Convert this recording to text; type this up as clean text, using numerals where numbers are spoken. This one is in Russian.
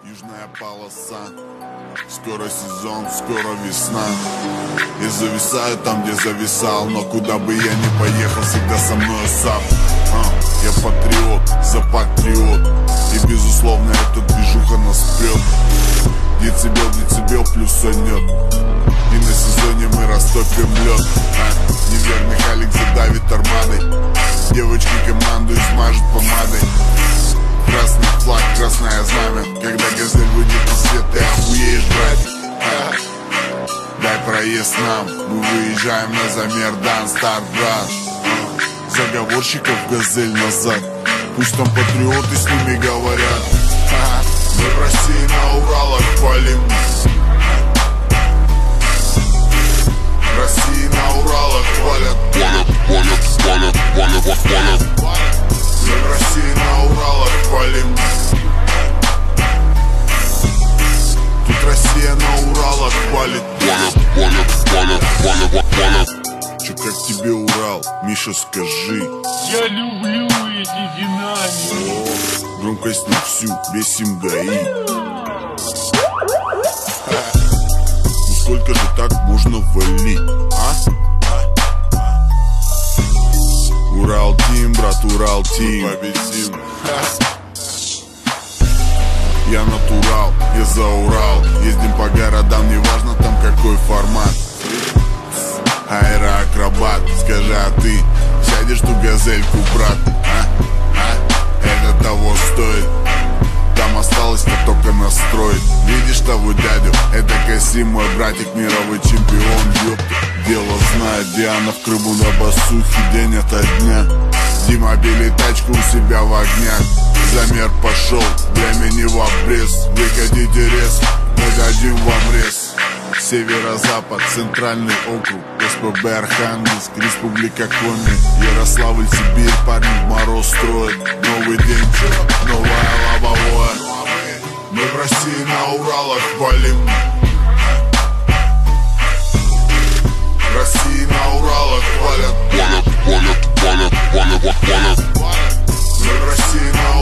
Южная полоса. Скоро сезон, скоро весна. И зависаю там, где зависал. Но куда бы я ни поехал, всегда со мной САП. Я патриот, за патриот. И безусловно эта движуха нас прет. Децибел плюс нет. И на сезоне мы растопим лед. Неверный халик задавит армадой. Девочки команду измажут помадой. Красный флаг, красное знамя. Когда газель выйдет на свет, ты охуеешь, брат. Дай проезд нам, мы выезжаем на замер, дан старт, брат. Заговорщиков газель назад. Пусть там патриоты с ними говорят. Мы в России на Уралах палим. В России на Уралах палят. Мы в России на Уралах палим. Тут Россия на Уралах палит. Чё, как тебе Урал? Миша, скажи. Я люблю эти динамики. Громкость на всю, бесим ГАИ. Ну сколько же так можно валить, а? Урал Тим, брат, Урал Тим. Мы победим. Я натурал, я за Урал. Ездим по городам, неважно там какой формат. Аэроакробат, скажи, а ты сядешь ту газельку, брат? Это того стоит. Там осталось-то только настроить. Видишь того дядю? Это Касим, мой братик, мировой чемпион, ёпта. Дело знает, Диана в Крыму на басухе день ото дня. Дима белит тачку у себя в огнях. Замер пошел, времени в обрез. Выходите рез, мы дадим вам рез. Северо-запад, центральный округ, СПБ Архангельск, Республика Коми, Ярославль, Сибирь, парни в мороз строят. Новый день, новая лобовое. Мы в России на Уралах палим. В России на Уралах палят. Мы в России на